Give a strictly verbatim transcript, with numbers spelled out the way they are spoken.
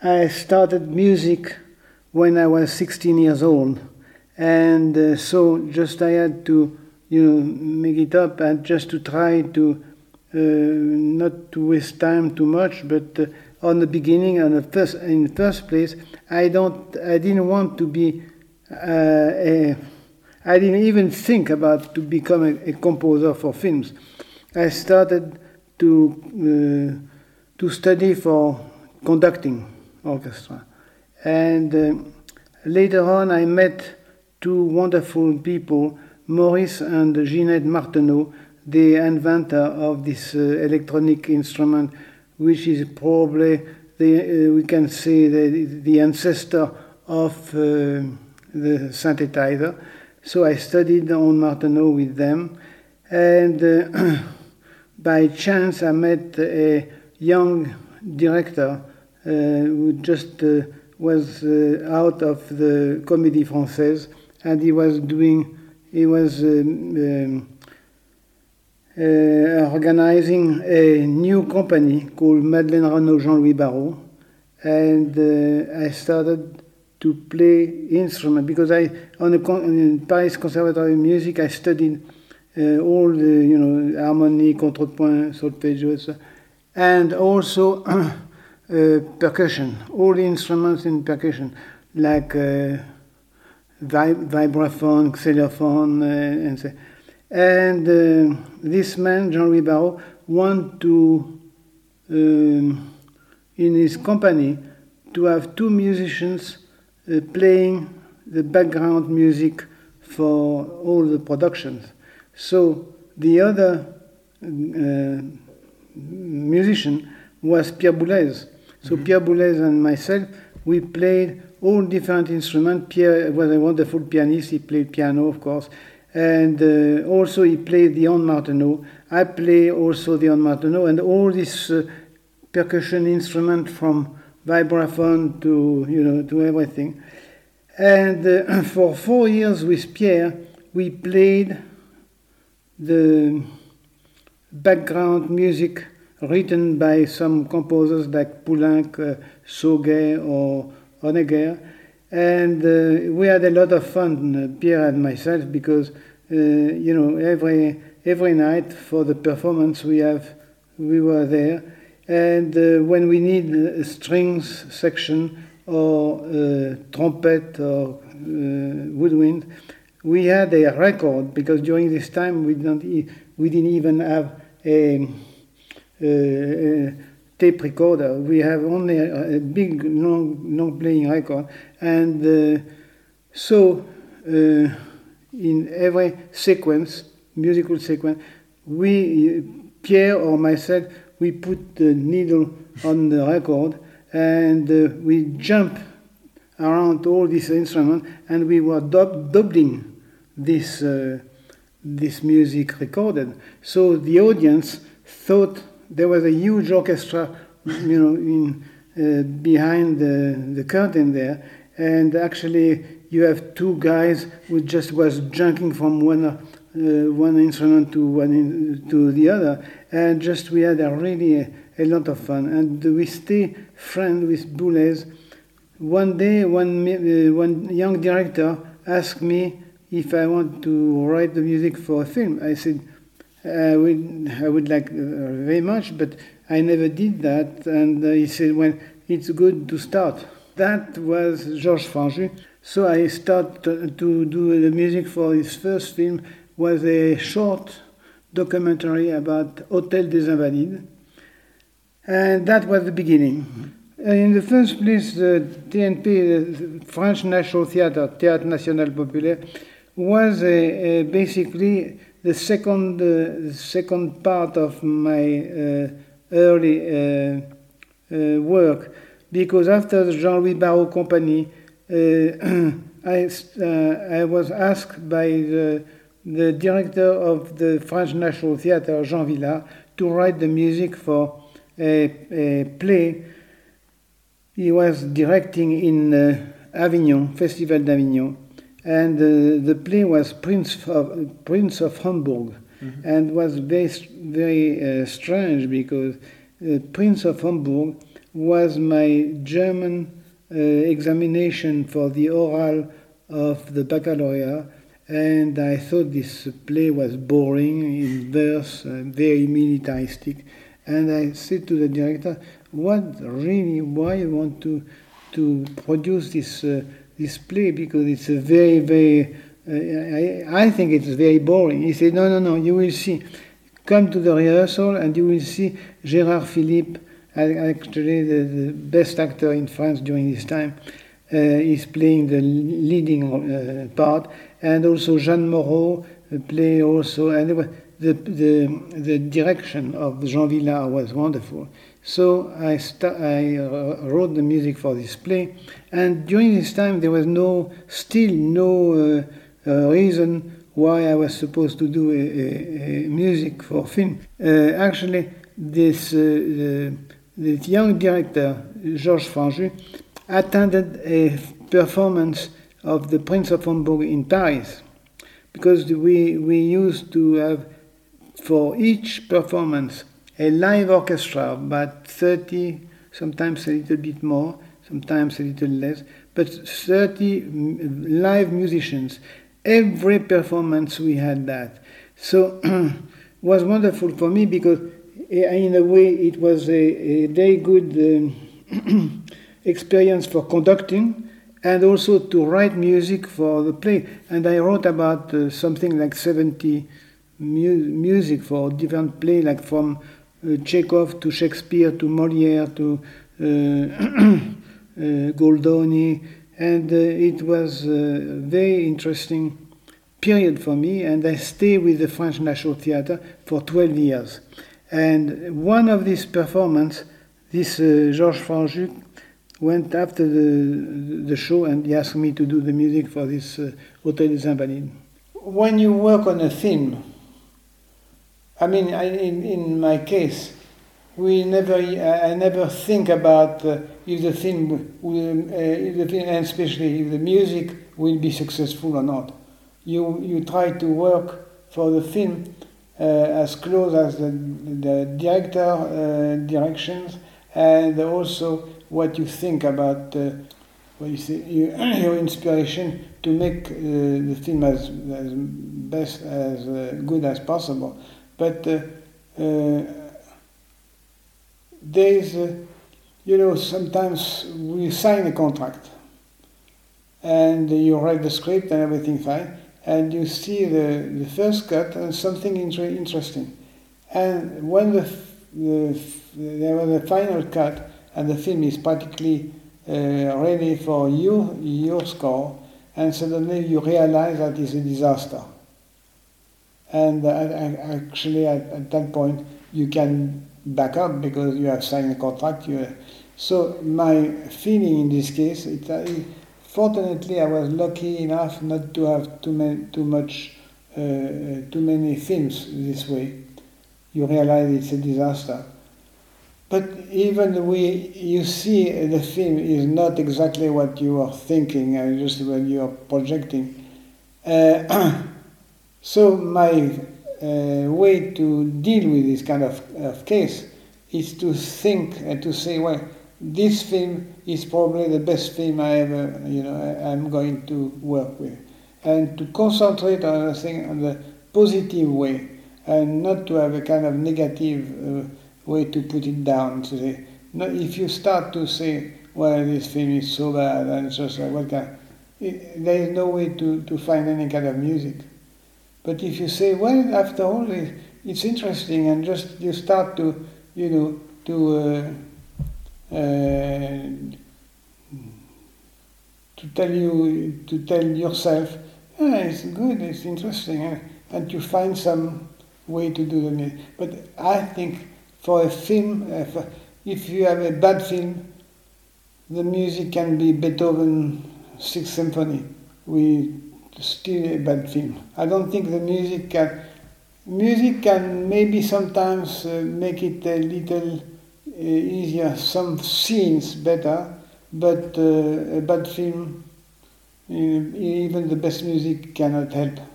I started music when I was sixteen years old, and uh, so just I had to, you know, make it up and just to try to uh, not to waste time too much. But uh, on the beginning, on the first, in the first place, I don't, I didn't want to be, uh, a, I didn't even think about to become a, a composer for films. I started to uh, to study for conducting orchestra, and uh, later on I met two wonderful people, Maurice and Ginette Marteneau, the inventor of this uh, electronic instrument, which is probably the uh, we can say the, the ancestor of uh, the synthesizer. So I studied on Marteneau with them, and uh, by chance I met a young director uh, who just uh, was uh, out of the Comédie Française, and he was doing, he was um, um, uh, organizing a new company called Madeleine Renaud Jean-Louis Barrault, and uh, I started to play instrument because I on the con- in Paris Conservatory of Music I studied uh, all the you know harmony, contrepoint, solfeggio, and also uh, percussion, all the instruments in percussion like uh, vib- vibraphone, xylophone, uh, and so. And uh, this man Jean-Louis Barrault wanted to um, in his company to have two musicians Uh, playing the background music for all the productions. So the other uh, musician was Pierre Boulez. So mm-hmm. Pierre Boulez and myself, we played all different instruments. Pierre was a wonderful pianist. He played piano, of course. And uh, also he played the on Marteneau. I play also the on Marteneau. And all this uh, percussion instrument from vibraphone to, you know, to everything. And uh, for four years with Pierre, we played the background music written by some composers like Poulenc, uh, Sauguet, or Honegger. And uh, we had a lot of fun, uh, Pierre and myself, because, uh, you know, every every night for the performance we have, we were there. And uh, when we need a strings section or uh, trumpet or uh, woodwind, we had a record because during this time we didn't e- we didn't even have a, a, a tape recorder. We have only a, a big long long playing record, and uh, so uh, in every sequence, musical sequence, we Pierre or myself, we put the needle on the record and uh, we jump around all these instruments and we were dub- doubling this uh, this music recorded. So the audience thought there was a huge orchestra, you know, in uh, behind the, the curtain there, and actually you have two guys who just was jumping from one uh, one instrument to one in, to the other. And just we had a really a, a lot of fun, and we stay friends with Boulez. One day, one uh, one young director asked me if I want to write the music for a film. I said I would I would like uh, very much, but I never did that. And uh, he said, "Well, it's good to start." That was Georges Franju. So I started to, to do the music for his first film. Was a short documentary about Hôtel des Invalides, and that was the beginning. Uh, in the first place, the T N P, the French National Theatre, Théâtre National Populaire, was a, a basically the second uh, the second part of my uh, early uh, uh, work, because after the Jean-Louis Barrault Company, uh, I uh, I was asked by the the director of the French National Theatre, Jean Villard, to write the music for a, a play he was directing in uh, Avignon, Festival d'Avignon. And uh, the play was Prince of, Prince of Hamburg, mm-hmm. and was very, very uh, strange because uh, Prince of Hamburg was my German uh, examination for the oral of the baccalaureate, and I thought this play was boring in verse, uh, very militaristic. And I said to the director, "What really? Why you want to to produce this uh, this play? Because it's a very very uh, I, I think it's very boring." He said, "No, no, no. You will see. Come to the rehearsal, and you will see Gérard Philippe, actually the, the best actor in France during this time. Uh, is playing the leading uh, part, and also Jeanne Moreau uh, play also, and the, the the direction of Jean Villard was wonderful. So I sta- I wrote the music for this play, and during this time there was no still no uh, uh, reason why I was supposed to do a, a, a music for film. Uh, actually, this uh, the, this young director Georges Franju attended a performance of The Prince of Hamburg in Paris, because we we used to have for each performance a live orchestra, about thirty, sometimes a little bit more, sometimes a little less, but thirty live musicians. Every performance we had that. So it was wonderful for me, because in a way it was a, a very good uh, experience for conducting, and also to write music for the play. And I wrote about uh, something like seventy mu- music for different plays, like from uh, Chekhov to Shakespeare to Molière to uh, uh, Goldoni, and uh, it was a very interesting period for me, and I stayed with the French National Theatre for twelve years. And one of these performances, this uh, Georges Franju went after the, the show, and he asked me to do the music for this uh, Hôtel des Invalides. When you work on a film, I mean, I, in, in my case, we never, I never think about uh, if the film will, uh, if the film, and especially if the music will be successful or not. You you try to work for the film uh, as close as the, the director uh, directions, and also what you think about uh, what you say, you, your inspiration to make uh, the film as as best as uh, good as possible. But uh, uh, there's, uh, you know, sometimes we sign a contract, and you write the script and everything fine, and you see the, the first cut and something inter- interesting. And when the, the, there was the final cut and the film is practically uh, ready for you, your score, and suddenly you realize that it's a disaster. And uh, actually at, at that point you can back up because you have signed a contract. You, so my feeling in this case, it, uh, fortunately, I was lucky enough not to have too many, too much, uh, too many films this way. You realize it's a disaster. But even the way you see the film is not exactly what you are thinking, and just what you are projecting. Uh, so my uh, way to deal with this kind of, of case is to think and to say, well, this film is probably the best film I ever, you know, I, I'm going to work with, and to concentrate on the thing on the positive way, and not to have a kind of negative uh, way to put it down. To say, no, if you start to say, well, this film is so bad, and it's just like, what kind, it, there is no way to, to find any kind of music. But if you say, well, after all, it, it's interesting, and just you start to, you know, to uh, uh, to tell you, to tell yourself, ah, it's good, it's interesting, uh, and you find some way to do the music. But I think for a film, uh, for, if you have a bad film, the music can be Beethoven Sixth Symphony. We still a bad film. I don't think the music can. Music can maybe sometimes uh, make it a little uh, easier, some scenes better, but uh, a bad film, uh, even the best music cannot help.